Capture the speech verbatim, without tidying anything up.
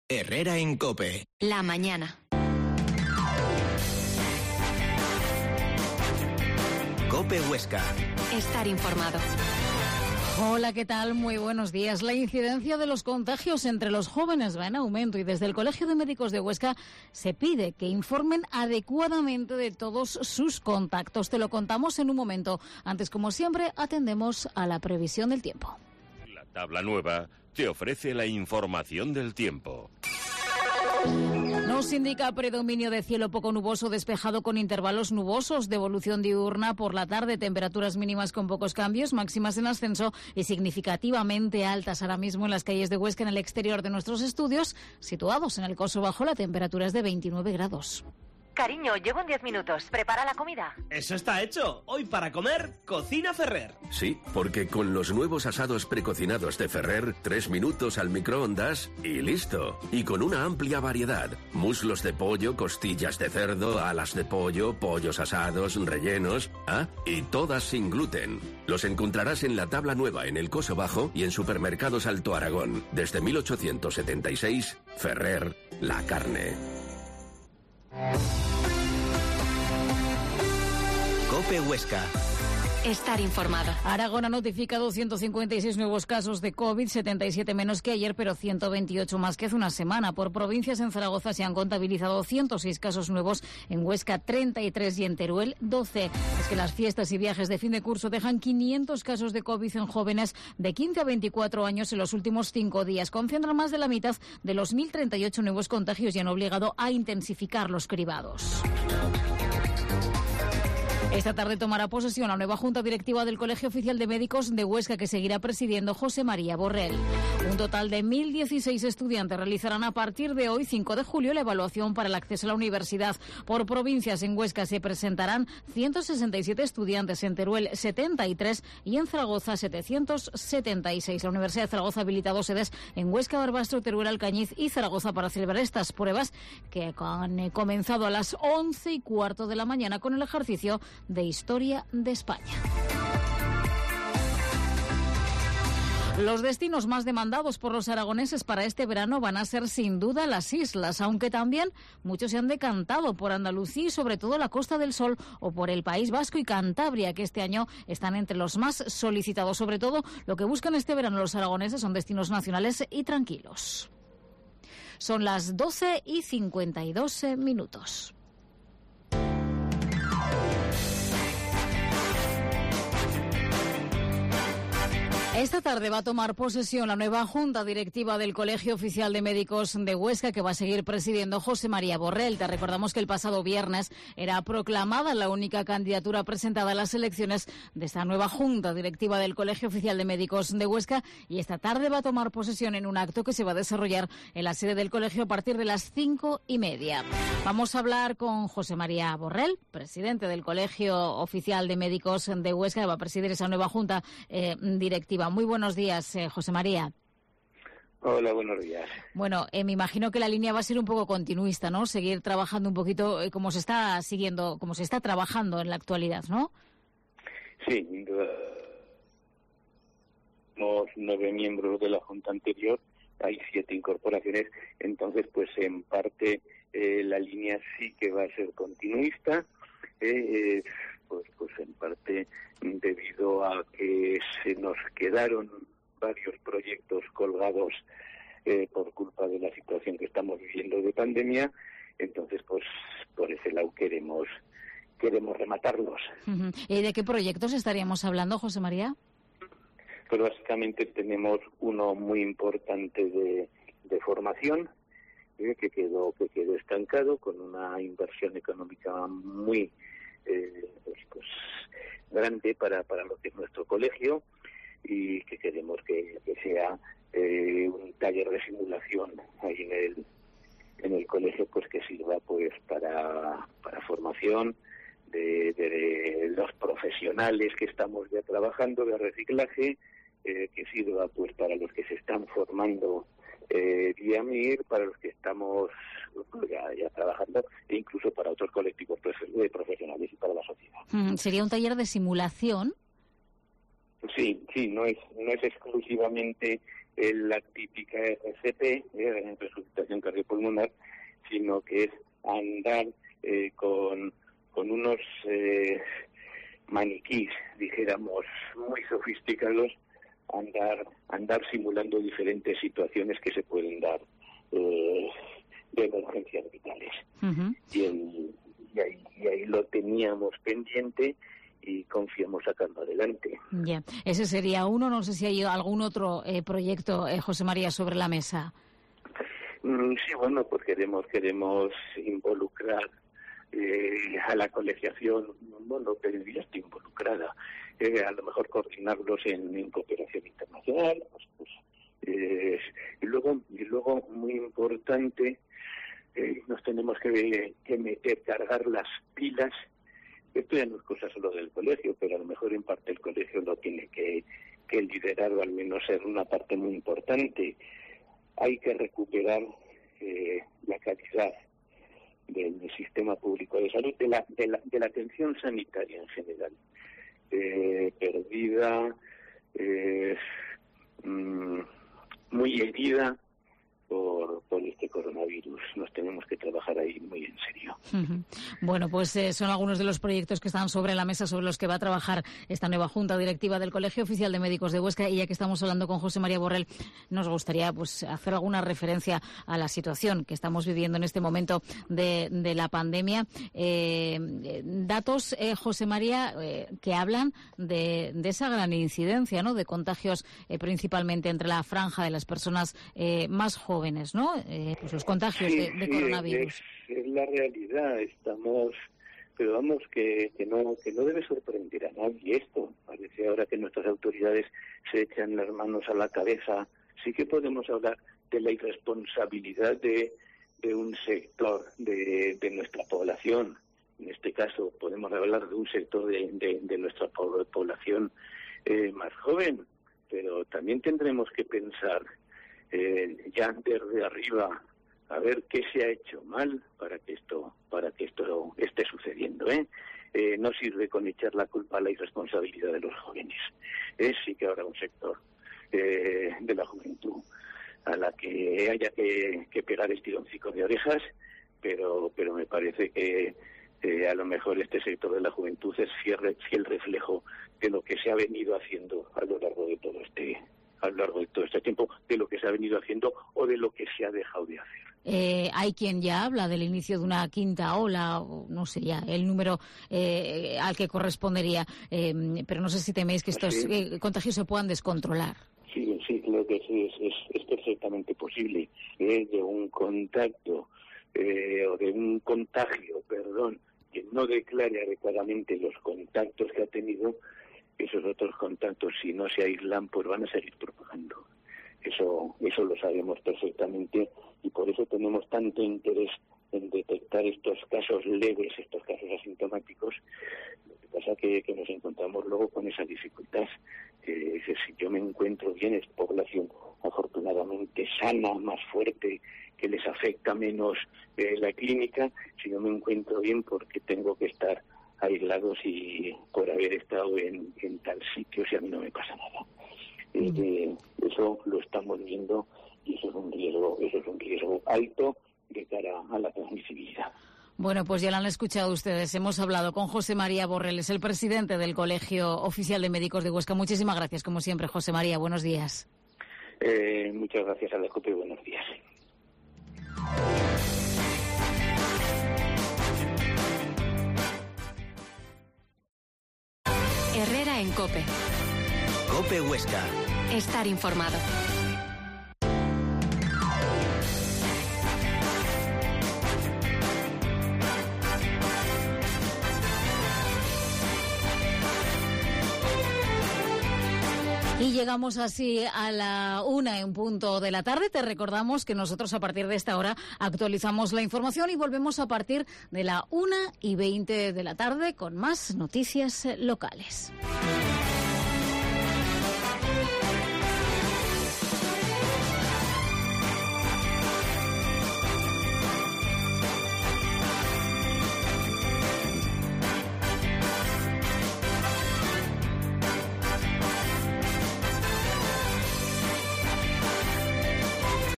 Herrera en COPE. La mañana. COPE Huesca. Estar informado. Hola, ¿qué tal? Muy buenos días. La incidencia de los contagios entre los jóvenes va en aumento y desde el Colegio de Médicos de Huesca se pide que informen adecuadamente de todos sus contactos. Te lo contamos en un momento. Antes, como siempre, atendemos a la previsión del tiempo. La tabla nueva te ofrece la información del tiempo. Nos indica predominio de cielo poco nuboso despejado con intervalos nubosos de evolución diurna por la tarde, temperaturas mínimas con pocos cambios, máximas en ascenso y significativamente altas ahora mismo en las calles de Huesca en el exterior de nuestros estudios, situados en el Coso Bajo, la temperatura es de veintinueve grados. Cariño, llego en diez minutos. Prepara la comida. Eso está hecho. Hoy para comer, Cocina Ferrer. Sí, porque con los nuevos asados precocinados de Ferrer, tres minutos al microondas y listo. Y con una amplia variedad. Muslos de pollo, costillas de cerdo, alas de pollo, pollos asados, rellenos. Ah, y todas sin gluten. Los encontrarás en la tabla nueva en el Coso Bajo y en Supermercados Alto Aragón. Desde mil ochocientos setenta y seis, Ferrer, la carne. COPE Huesca. Estar informado. Aragón ha notificado ciento cincuenta y seis nuevos casos de COVID, setenta y siete menos que ayer, pero ciento veintiocho más que hace una semana. Por provincias, en Zaragoza se han contabilizado ciento seis casos nuevos, en Huesca treinta y tres y en Teruel doce. Es que las fiestas y viajes de fin de curso dejan quinientos casos de COVID en jóvenes de quince a veinticuatro años en los últimos cinco días. Concentran más de la mitad de los mil treinta y ocho nuevos contagios y han obligado a intensificar los cribados. Esta tarde tomará posesión la nueva Junta Directiva del Colegio Oficial de Médicos de Huesca, que seguirá presidiendo José María Borrell. Un total de mil dieciséis estudiantes realizarán a partir de hoy, cinco de julio, la evaluación para el acceso a la universidad. Por provincias, en Huesca se presentarán ciento sesenta y siete estudiantes, en Teruel setenta y tres y en Zaragoza setecientos setenta y seis. La Universidad de Zaragoza ha habilitado sedes en Huesca, Barbastro, Teruel, Alcañiz y Zaragoza para celebrar estas pruebas, que han comenzado a las once y cuarto de la mañana con el ejercicio de Historia de España. Los destinos más demandados por los aragoneses para este verano van a ser sin duda las islas, aunque también muchos se han decantado por Andalucía y sobre todo la Costa del Sol o por el País Vasco y Cantabria, que este año están entre los más solicitados. Sobre todo lo que buscan este verano los aragoneses son destinos nacionales y tranquilos. Son las doce y cincuenta y dos minutos. Esta tarde va a tomar posesión la nueva Junta Directiva del Colegio Oficial de Médicos de Huesca, que va a seguir presidiendo José María Borrell. Te recordamos que el pasado viernes era proclamada la única candidatura presentada a las elecciones de esta nueva Junta Directiva del Colegio Oficial de Médicos de Huesca, y esta tarde va a tomar posesión en un acto que se va a desarrollar en la sede del colegio a partir de las cinco y media. Vamos a hablar con José María Borrell, presidente del Colegio Oficial de Médicos de Huesca, que va a presidir esa nueva Junta eh, Directiva. Muy buenos días, eh, José María. Hola, buenos días. Bueno, eh, me imagino que la línea va a ser un poco continuista, ¿no? Seguir trabajando un poquito eh, como se está siguiendo, como se está trabajando en la actualidad, ¿no? Sí, somos nueve miembros de la Junta anterior, hay siete incorporaciones, entonces, pues en parte eh, la línea sí que va a ser continuista. Eh, eh, pues pues en parte debido a que se nos quedaron varios proyectos colgados eh, por culpa de la situación que estamos viviendo de pandemia, entonces pues por ese lado queremos queremos rematarlos. Uh-huh. ¿Y de qué proyectos estaríamos hablando, José María? Pues básicamente tenemos uno muy importante de, de formación, eh, que quedó que quedó estancado, con una inversión económica muy Eh, pues, pues grande para para lo que es nuestro colegio, y que queremos que, que sea eh, un taller de simulación ahí en el en el colegio, pues que sirva pues para para formación de, de, de los profesionales que estamos ya trabajando de reciclaje, eh, que sirva pues para los que se están formando eh, vía M I R, para los que estamos ya, ya trabajando, e incluso para otros colectivos profesionales y para la sociedad. ¿Sería un taller de simulación? Sí, sí, no es no es exclusivamente eh, la típica R C P, eh, resucitación cardiopulmonar, sino que es andar eh, con, con unos eh, maniquís, dijéramos, muy sofisticados, andar andar simulando diferentes situaciones que se pueden dar eh, de emergencias vitales. Uh-huh. y, el, y, ahí, y ahí lo teníamos pendiente y confiamos sacarlo adelante. Ya, yeah. Ese sería uno. No sé si hay algún otro eh, proyecto, eh, José María, sobre la mesa. Mm, sí, bueno, pues queremos queremos involucrar eh, a la colegiación, bueno, pero ya está involucrada, eh, a lo mejor coordinarlos en, en cooperación internacional, pues, pues, eh, y luego y luego muy importante, eh, nos tenemos que, que meter, cargar las pilas. Esto ya no es cosa solo del colegio, pero a lo mejor en parte el colegio lo tiene que, que liderar, o al menos ser una parte muy importante. Hay que recuperar eh, la calidad del, del sistema público de salud, de la, de la, de la atención sanitaria en general. Eh, perdida, eh, mmm, muy herida por, por este coronavirus. Nos tenemos que trabajar ahí muy en serio. Uh-huh. Bueno, pues eh, son algunos de los proyectos que están sobre la mesa, sobre los que va a trabajar esta nueva Junta Directiva del Colegio Oficial de Médicos de Huesca. Y ya que estamos hablando con José María Borrell, nos gustaría pues hacer alguna referencia a la situación que estamos viviendo en este momento de, de la pandemia. Eh, datos, eh, José María, eh, que hablan de, de esa gran incidencia, ¿no?, de contagios eh, principalmente entre la franja de las personas eh, más jóvenes. jóvenes, ¿no? Eh, pues los contagios sí, de, de sí, coronavirus. Es, es la realidad, estamos, pero vamos, que, que no que no debe sorprender a nadie esto. Parece ahora que nuestras autoridades se echan las manos a la cabeza. Sí que podemos hablar de la irresponsabilidad de, de un sector de, de nuestra población. En este caso podemos hablar de un sector de, de, de nuestra población eh, más joven, pero también tendremos que pensar Eh, ya desde arriba, a ver qué se ha hecho mal para que esto para que esto esté sucediendo, ¿eh? Eh, no sirve con echar la culpa a la irresponsabilidad de los jóvenes. Es sí que habrá un sector eh, de la juventud a la que haya que, que pegar el tironcico de orejas, pero pero me parece que eh, a lo mejor este sector de la juventud es fiel, fiel reflejo de lo que se ha venido haciendo a lo largo de todo este a lo largo de todo este tiempo, de lo que se ha venido haciendo o de lo que se ha dejado de hacer. Eh, hay quien ya habla del inicio de una quinta ola, o no sé ya, el número eh, al que correspondería, eh, pero no sé si teméis que estos sí. eh, contagios se puedan descontrolar. Sí, sí, creo que sí, es, es, es perfectamente posible. Eh, de un contacto, eh, o de un contagio, perdón, que no declare adecuadamente los contactos que ha tenido, esos otros contactos, si no se aíslan, pues van a seguir propagando. Eso eso lo sabemos perfectamente y por eso tenemos tanto interés en detectar estos casos leves, estos casos asintomáticos. Lo que pasa es que, que nos encontramos luego con esa dificultad. Eh, si yo me encuentro bien, es población afortunadamente sana, más fuerte, que les afecta menos eh, la clínica. Si no me encuentro bien, porque tengo que estar aislados y por haber estado en, en tal sitio, si a mí no me pasa nada. Eh, eh, eso lo estamos viendo y eso es un riesgo, eso es un riesgo alto de cara a la transmisibilidad. Bueno, pues ya lo han escuchado ustedes. Hemos hablado con José María Borrell, es el presidente del Colegio Oficial de Médicos de Huesca. Muchísimas gracias, como siempre, José María. Buenos días. Eh, muchas gracias a la COPE y buenos días. Herrera en COPE. COPE Huesca. Estar informado. Y llegamos así a la una en punto de la tarde. Te recordamos que nosotros a partir de esta hora actualizamos la información y volvemos a partir de la una y veinte de la tarde con más noticias locales.